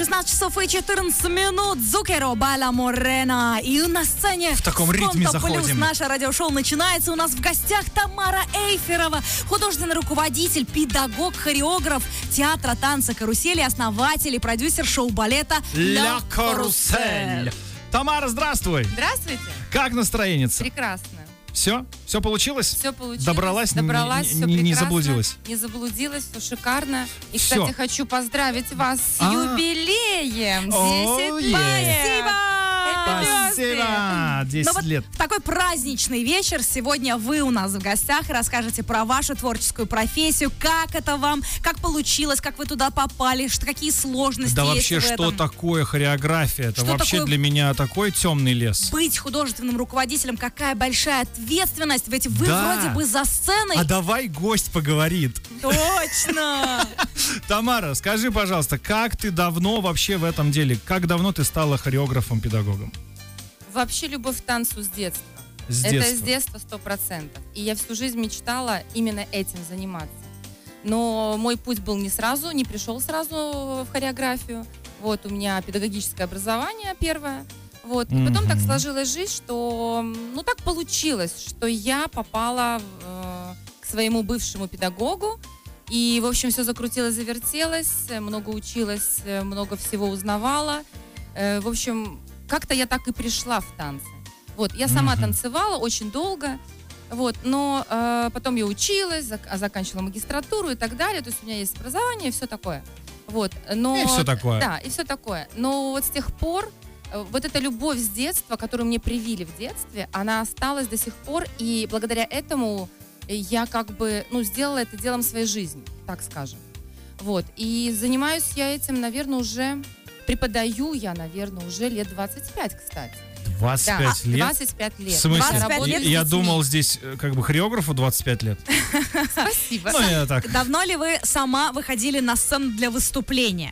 16 часов и 14 минут. Зукеро Байла Морена. И на сцене в таком ритме заходим. Плюс наше радиошоу начинается. У нас в гостях Тамара Эйферова, художественный руководитель, педагог, хореограф театра танца «Карусель», основатель и продюсер шоу-балета «Ля Карусель». Тамара, здравствуй. Здравствуйте. Как настроение? Прекрасно. Все? Все получилось? Все получилось. Добралась, все не заблудилась? Не заблудилась, все шикарно. И, Всё. кстати, хочу поздравить вас с юбилеем. 10 лет. Спасибо! Спасибо! 10 лет. В такой праздничный вечер сегодня вы у нас в гостях и расскажете про вашу творческую профессию, как это вам, как получилось, как вы туда попали, какие сложности Да есть вообще, в этом. что такое хореография? Это Что вообще такое для меня такой темный лес. Быть художественным руководителем, какая большая ответственность, ведь вы Да. вроде бы за сценой. А давай гость поговорит. Точно! Тамара, скажи, пожалуйста, как ты давно вообще в этом деле? Как давно ты стала хореографом-педагогом? Вообще любовь к танцу с детства. С Это детства. с детства 100%. И я всю жизнь мечтала именно этим заниматься. Но мой путь был не пришел сразу в хореографию. Вот у меня педагогическое образование первое. Вот. И потом так сложилась жизнь, что так получилось, что я попала к своему бывшему педагогу. И, в общем, все закрутилось, завертелось, много училась, много всего узнавала. В общем, как-то я так и пришла в танцы. Вот, я сама танцевала очень долго, вот, но потом я училась, заканчивала магистратуру и так далее. То есть у меня есть образование и все такое. Вот, но, И все такое. Да, и все такое. Но вот с тех пор вот эта любовь с детства, которую мне привили в детстве, она осталась до сих пор. И благодаря этому я сделала это делом своей жизни, так скажем. Вот, и занимаюсь я этим, наверное, преподаю я, наверное, уже лет 25, кстати. 25 лет? 25 лет. В смысле? 25 лет Я с детьми. думал, здесь хореографу 25 лет. Спасибо. Ну, я так. Давно ли вы сама выходили на сцену для выступления?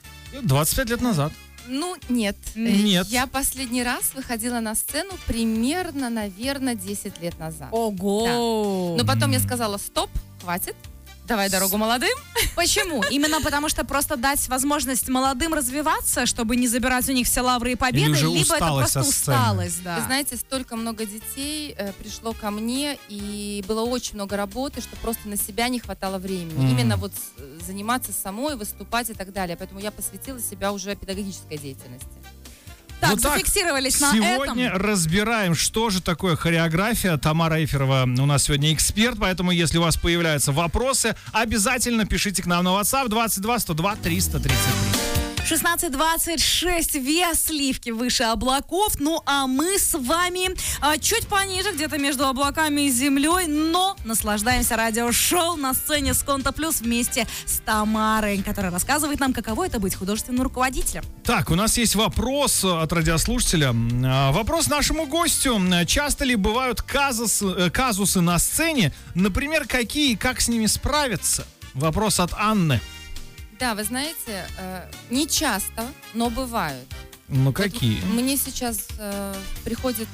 25 лет назад. Нет. Нет. Я последний раз выходила на сцену примерно, наверное, 10 лет назад. Ого! Но потом я сказала, стоп, хватит, давай дорогу молодым. Почему? Именно потому, что просто дать возможность молодым развиваться, чтобы не забирать у них все лавры и победы, Или уже либо это усталость просто от сцены. усталость, да. Вы знаете, столько много детей пришло ко мне, и было очень много работы, что просто на себя не хватало времени. Именно вот заниматься самой, выступать и так далее. Поэтому я посвятила себя уже педагогической деятельности. Так, Вот так, зафиксировались на этом. Сегодня разбираем, что же такое хореография. Тамара Эйферова у нас сегодня эксперт, поэтому если у вас появляются вопросы, обязательно пишите к нам на WhatsApp 22 102 333. 16:26, вес сливки выше облаков, ну а мы с вами чуть пониже, где-то между облаками и землей, но наслаждаемся радиошоу на сцене Сконто Плюс вместе с Тамарой, которая рассказывает нам, каково это быть художественным руководителем. Так, у нас есть вопрос от радиослушателя. Вопрос нашему гостю. Часто ли бывают казусы на сцене? Например, какие и как с ними справиться? Вопрос от Анны. Да, вы знаете, не часто, но бывают. Ну, какие? Вот мне сейчас приходит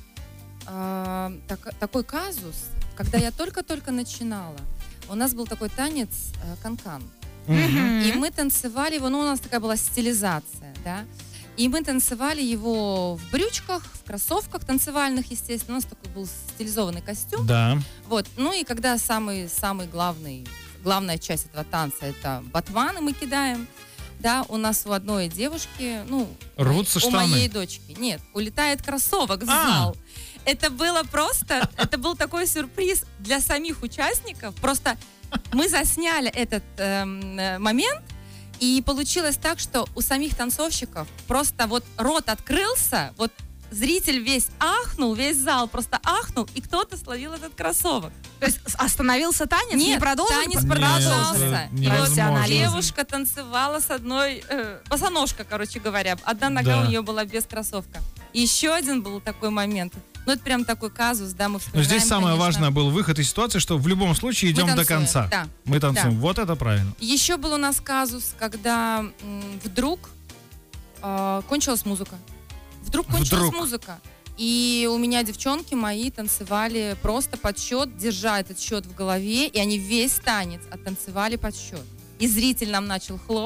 такой казус, когда я только-только начинала. У нас был такой танец канкан. И мы танцевали его, у нас такая была стилизация, да. И мы танцевали его в брючках, в кроссовках танцевальных, естественно. У нас такой был стилизованный костюм. Да. Вот. Ну и когда самый главная часть этого танца — это батваны мы кидаем. Да, у нас у одной девушки, Рвутся у штаны. моей дочки, нет, улетает кроссовок в зал. Это был такой сюрприз для самих участников. Просто мы засняли этот момент, и получилось так, что у самих танцовщиков просто вот рот открылся, вот зритель весь ахнул, весь зал просто ахнул, и кто-то словил этот кроссовок. То есть остановился танец? Нет, не продолжил? танец Нет, продолжался. это И вот невозможно. девушка танцевала с одной, босоножка, короче говоря. Одна нога у нее была без кроссовка. И еще один был такой момент. Ну, это прям такой казус, да, мы Но вспоминаем, здесь самое конечно. важное был выход из ситуации, что в любом случае идем до танцуем, конца. да. Мы танцуем. Да. Вот это правильно. Еще был у нас казус, когда вдруг кончилась музыка. Вдруг кончилась музыка. И у меня девчонки мои танцевали просто под счет, держа этот счет в голове, и они весь танец оттанцевали под счет. И зритель нам начал хлопать.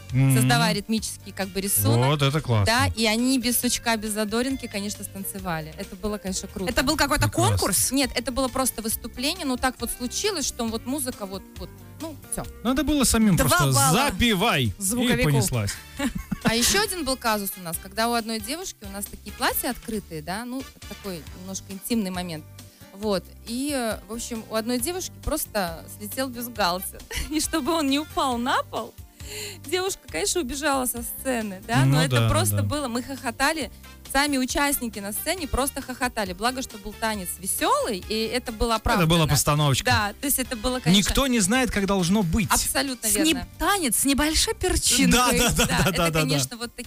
создавая ритмический как бы рисунок. Вот, это классно. Да, и они без сучка, без задоринки, конечно, станцевали. Это было, конечно, круто. Это был какой-то Прекрасно. конкурс? Нет, это было просто выступление, но так вот случилось, что вот музыка ну, все. Надо было самим 2 просто балла запивай. И звуковику. понеслась. А еще один был казус у нас, когда у одной девушки у нас такие платья открытые, да, ну, такой немножко интимный момент. Вот, и, в общем, у одной девушки просто слетел бюстгальтер. И чтобы он не упал на пол, девушка, конечно, убежала со сцены, да, но Ну это да, просто да. было, мы хохотали, сами участники на сцене просто хохотали. Благо, что был танец веселый, и это было оправдано. Это была постановочка. Да, то есть это было, конечно, Никто не знает, как должно быть. абсолютно верно. Танец с небольшой перчинкой. Это, конечно, вот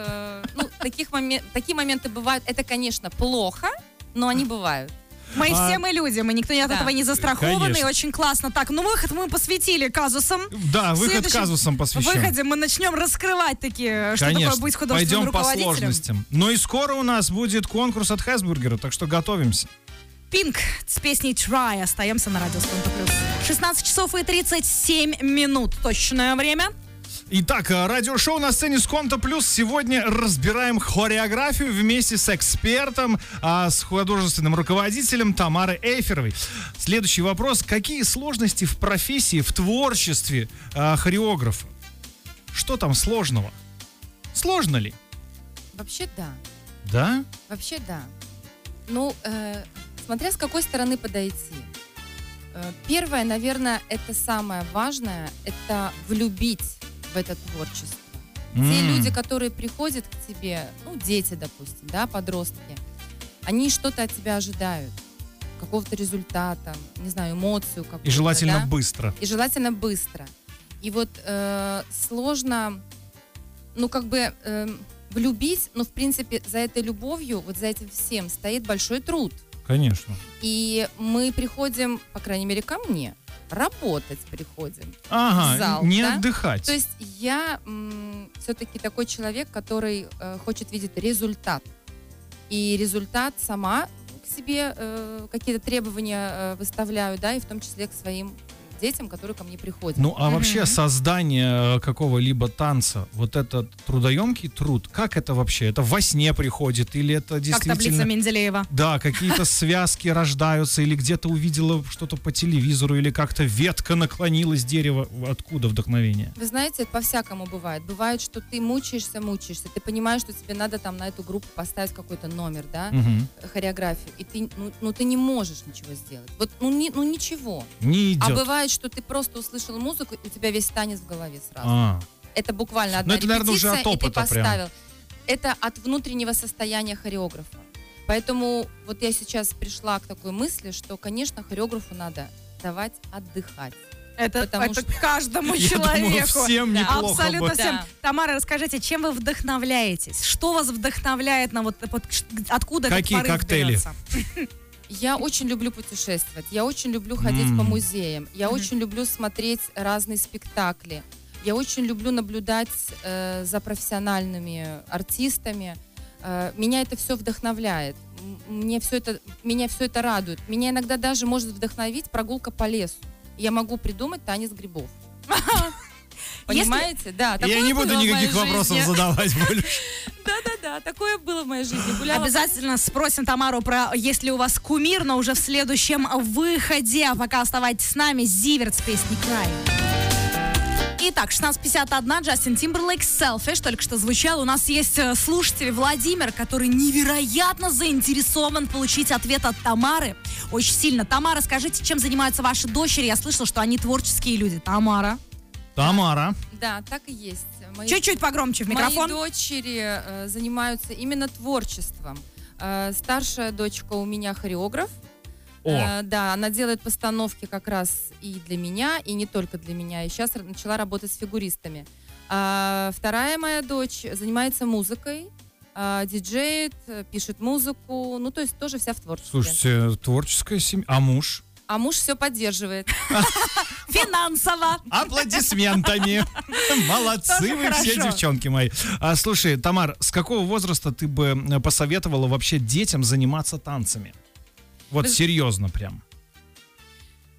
такие моменты бывают. Это, конечно, плохо, но они бывают. Мы все мы люди, мы никто от Да. этого не застрахованы, Конечно. и очень классно. Так, ну выход мы посвятили казусам. Да, В выход следующем казусам посвящен. выходе мы начнем раскрывать такие, что Конечно. такое быть художественным Пойдем по руководителем. сложностям. Но и скоро у нас будет конкурс от Хэсбургера, так что готовимся. Пинк с песней Try. Остаемся на радио Сконта Плюс. 16 часов и 37 минут. Точное время. Итак, радиошоу на сцене Сконта Плюс. Сегодня разбираем хореографию вместе с экспертом, с художественным руководителем Тамарой Эйферовой. Следующий вопрос. Какие сложности в профессии, в творчестве хореографа? Что там сложного? Сложно ли? Вообще, да. Да? Вообще, да. Ну, смотря с какой стороны подойти. Первое, наверное, это самое важное, это влюбить в это творчество. Те люди, которые приходят к тебе, ну, дети, допустим, да, подростки, они что-то от тебя ожидают. Какого-то результата, не знаю, эмоцию какую-то. И желательно да? быстро. И желательно быстро. И вот сложно, ну, как бы влюбить, но, в принципе, за этой любовью, вот за этим всем стоит большой труд. Конечно. И мы приходим, по крайней мере, ко мне, работать приходим. Ага, в зал, не да? отдыхать. То есть я все-таки такой человек, который хочет видеть результат. И результат сама к себе какие-то требования выставляю, да, и в том числе к своим детям, которые ко мне приходят. Ну, а вообще создание какого-либо танца, вот это трудоемкий труд, как это вообще? Это во сне приходит или это Как действительно... таблица Менделеева. Да, какие-то связки рождаются, или где-то увидела что-то по телевизору, или как-то ветка наклонилась, дерево. Откуда вдохновение? Вы знаете, это по-всякому бывает. Бывает, что ты мучаешься, ты понимаешь, что тебе надо там на эту группу поставить какой-то номер, да, хореографию, и ты, ты не можешь ничего сделать. Вот, ничего. Не идет. А бывает, что ты просто услышал музыку, и у тебя весь танец в голове сразу. Это буквально одна это, наверное, уже репетиция, от опыта и ты поставил. Это от внутреннего состояния хореографа. Поэтому вот я сейчас пришла к такой мысли, что, конечно, хореографу надо давать отдыхать. Это что- каждому Я думаю, человеку. всем неплохо Абсолютно бы. всем. Да. Тамара, расскажите, чем вы вдохновляетесь? Что вас вдохновляет на откуда Какие этот порыв коктейли? берется? Я очень люблю путешествовать, я очень люблю ходить по музеям, я очень люблю смотреть разные спектакли, я очень люблю наблюдать за профессиональными артистами. Меня это все вдохновляет, меня все это радует. Меня иногда даже может вдохновить прогулка по лесу. Я могу придумать танец грибов. Понимаете? Да, Я такое не буду было в моей никаких вопросов жизни. задавать больше. Да, такое было в моей жизни. Гуляла Обязательно спросим Тамару про есть ли у вас кумир, но уже в следующем выходе. А пока оставайтесь с нами. Зиверт с песней «Край». Итак, 16:51, Джастин Тимберлейк, Selfish, только что звучал. У нас есть слушатель Владимир, который невероятно заинтересован получить ответ от Тамары. Очень сильно. Тамара, скажите, чем занимаются ваши дочери? Я слышала, что они творческие люди. Тамара. Тамара. Да, так и есть. Чуть-чуть погромче в микрофон. Мои дочери занимаются именно творчеством. Старшая дочка у меня хореограф. Да, она делает постановки как раз и для меня, и не только для меня. И сейчас начала работать с фигуристами. Вторая моя дочь занимается музыкой, диджеет, пишет музыку. Ну, то есть тоже вся в творчестве. Слушайте, творческая семья. А муж? А муж все поддерживает. Финансово. Аплодисментами. Молодцы Тоже вы все, хорошо. девчонки мои. Слушай, Тамар, с какого возраста ты бы посоветовала вообще детям заниматься танцами? Вот Вы- серьезно прям.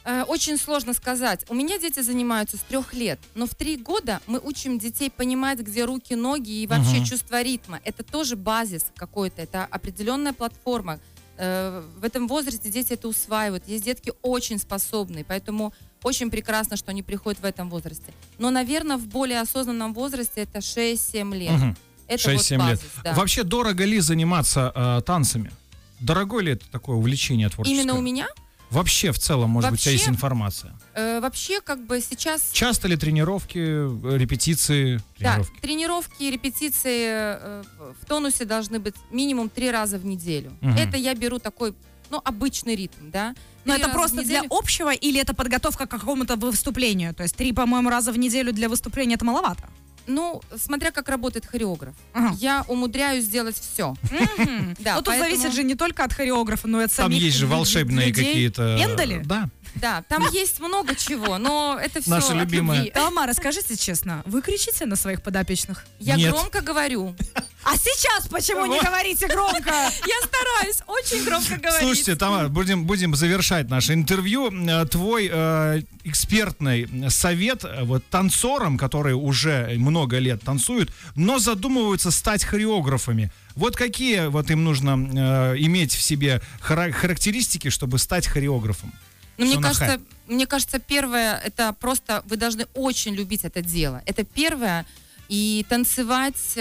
Очень сложно сказать. У меня дети занимаются с 3 лет, но в 3 года мы учим детей понимать, где руки, ноги и вообще чувство ритма. Это тоже базис какой-то, это определенная платформа. В этом возрасте дети это усваивают. Есть детки очень способные, поэтому очень прекрасно, что они приходят в этом возрасте. Но, наверное, в более осознанном возрасте это 6-7 лет. Это 6-7 вот лет. базис, да. Вообще дорого ли заниматься танцами? Дорогое ли это такое увлечение творческое? Именно у меня? Вообще, в целом, может быть, у тебя есть Вообще, информация? Вообще, как бы сейчас... Часто ли тренировки, репетиции? Да, тренировки, репетиции в тонусе должны быть минимум 3 раза в неделю. Это я беру такой, обычный ритм, да. Но это просто для общего или это подготовка к какому-то выступлению? То есть 3, по-моему, раза в неделю для выступления это маловато. Ну, смотря как работает хореограф. Я умудряюсь сделать все. Но тут зависит же не только от хореографа, но и от самих людей. Там есть же волшебные какие-то... Пендали? Да. Да, там есть много чего, но это все Наша любимая. Тамара, скажите честно, вы кричите на своих подопечных? Я Нет. громко говорю. А сейчас почему не говорите громко? Я стараюсь очень громко говорить. Слушайте, Тамара, будем завершать наше интервью. Твой экспертный совет танцорам, которые уже много лет танцуют, но задумываются стать хореографами. Вот какие им нужно иметь в себе характеристики, чтобы стать хореографом? Ну, мне кажется, первое, это просто вы должны очень любить это дело. Это первое. И танцевать,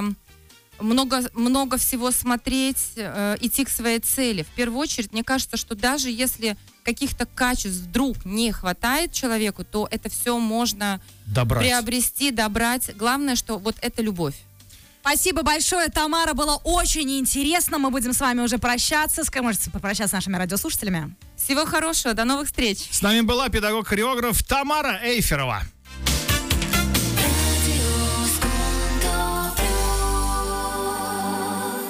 много всего смотреть, идти к своей цели. В первую очередь, мне кажется, что даже если каких-то качеств вдруг не хватает человеку, то это все можно приобрести, добрать. Главное, что вот это любовь. Спасибо большое, Тамара, было очень интересно. Мы будем с вами уже прощаться. Можете попрощаться с нашими радиослушателями. Всего хорошего, до новых встреч. С нами была педагог-хореограф Тамара Эйферова.